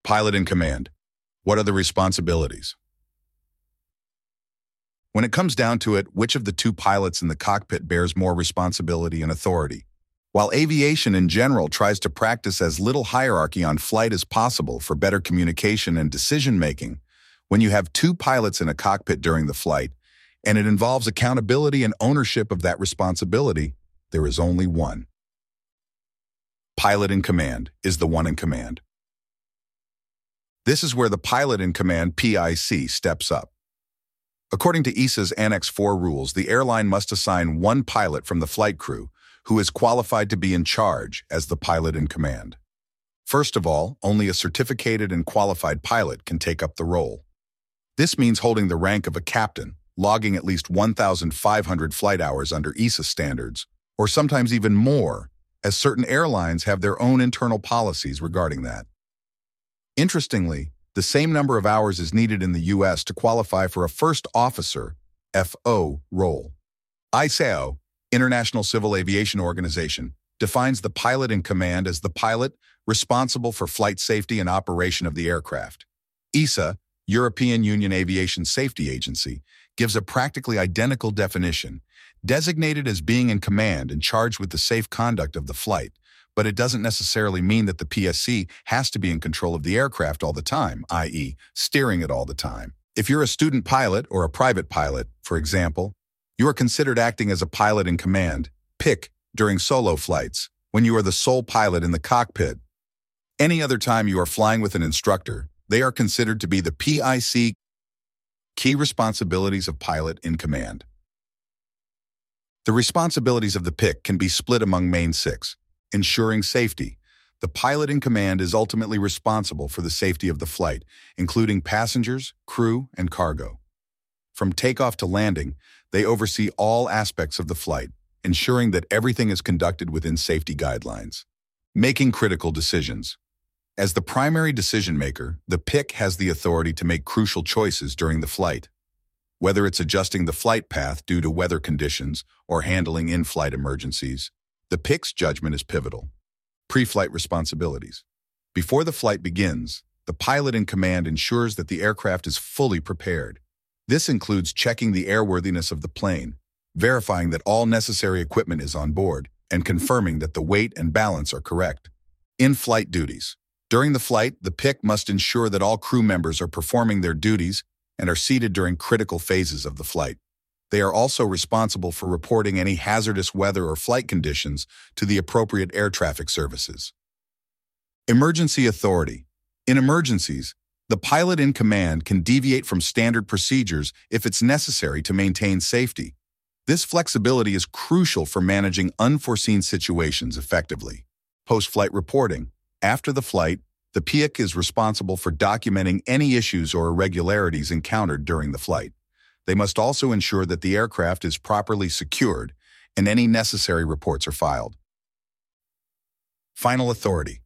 Pilot in command. What are the responsibilities? When it comes down to it, which of the two pilots in the cockpit bears more responsibility and authority? While aviation in general tries to practice as little hierarchy on flight as possible for better communication and decision-making, when you have two pilots in a cockpit during the flight, and it involves accountability and ownership of that responsibility, there is only one. Pilot in command is the one in command. This is where the pilot in command, PIC, steps up. According to EASA's Annex 4 rules, the airline must assign one pilot from the flight crew who is qualified to be in charge as the pilot in command. First of all, only a certificated and qualified pilot can take up the role. This means holding the rank of a captain, logging at least 1,500 flight hours under EASA standards, or sometimes even more, as certain airlines have their own internal policies regarding that. Interestingly, the same number of hours is needed in the U.S. to qualify for a first officer, FO, role. ICAO, International Civil Aviation Organization, defines the pilot in command as the pilot responsible for flight safety and operation of the aircraft. EASA, European Union Aviation Safety Agency, gives a practically identical definition, designated as being in command and charged with the safe conduct of the flight, but it doesn't necessarily mean that the PSC has to be in control of the aircraft all the time, i.e., steering it all the time. If you're a student pilot or a private pilot, for example, you are considered acting as a pilot in command, PIC, during solo flights, when you are the sole pilot in the cockpit. Any other time you are flying with an instructor, they are considered to be the PIC. Key responsibilities of pilot in command. The responsibilities of the PIC can be split among main six. Ensuring safety. The pilot in command is ultimately responsible for the safety of the flight, including passengers, crew, and cargo. From takeoff to landing, they oversee all aspects of the flight, ensuring that everything is conducted within safety guidelines. Making critical decisions. As the primary decision maker, the PIC has the authority to make crucial choices during the flight. Whether it's adjusting the flight path due to weather conditions or handling in-flight emergencies, the PIC's judgment is pivotal. Pre-flight responsibilities. Before the flight begins, the pilot in command ensures that the aircraft is fully prepared. This includes checking the airworthiness of the plane, verifying that all necessary equipment is on board, and confirming that the weight and balance are correct. In-flight duties. During the flight, the PIC must ensure that all crew members are performing their duties and are seated during critical phases of the flight. They are also responsible for reporting any hazardous weather or flight conditions to the appropriate air traffic services. Emergency authority. In emergencies, the pilot in command can deviate from standard procedures if it's necessary to maintain safety. This flexibility is crucial for managing unforeseen situations effectively. Post-flight reporting. After the flight, the PIC is responsible for documenting any issues or irregularities encountered during the flight. They must also ensure that the aircraft is properly secured and any necessary reports are filed. Final authority.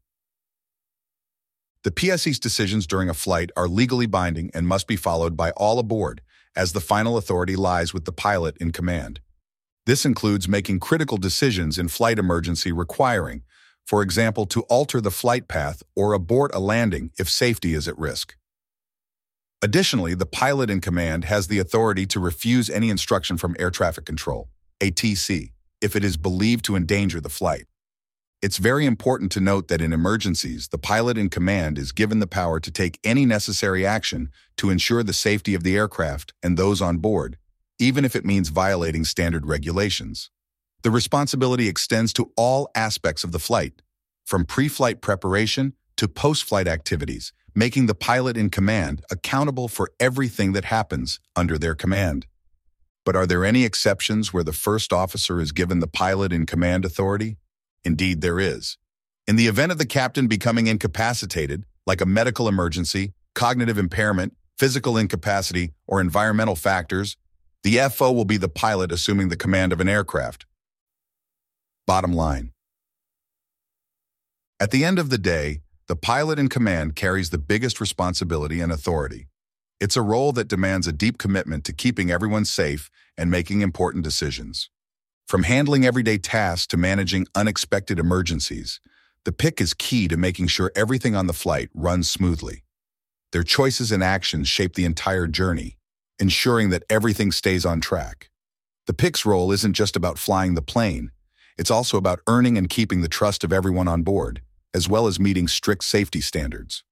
The PSC's decisions during a flight are legally binding and must be followed by all aboard, as the final authority lies with the pilot in command. This includes making critical decisions in flight emergency requiring, for example, to alter the flight path or abort a landing if safety is at risk. Additionally, the pilot in command has the authority to refuse any instruction from air traffic control, ATC, if it is believed to endanger the flight. It's very important to note that in emergencies, the pilot in command is given the power to take any necessary action to ensure the safety of the aircraft and those on board, even if it means violating standard regulations. The responsibility extends to all aspects of the flight, from pre-flight preparation to post-flight activities, making the pilot in command accountable for everything that happens under their command. But are there any exceptions where the first officer is given the pilot in command authority? Indeed, there is. In the event of the captain becoming incapacitated, like a medical emergency, cognitive impairment, physical incapacity, or environmental factors, the FO will be the pilot assuming the command of an aircraft. Bottom line. At the end of the day, the pilot in command carries the biggest responsibility and authority. It's a role that demands a deep commitment to keeping everyone safe and making important decisions. From handling everyday tasks to managing unexpected emergencies, The pick is key to making sure everything on the flight runs smoothly. Their choices and actions shape the entire journey, ensuring that everything stays on track. The pick's role isn't just about flying the plane, it's also about earning and keeping the trust of everyone on board, as well as meeting strict safety standards.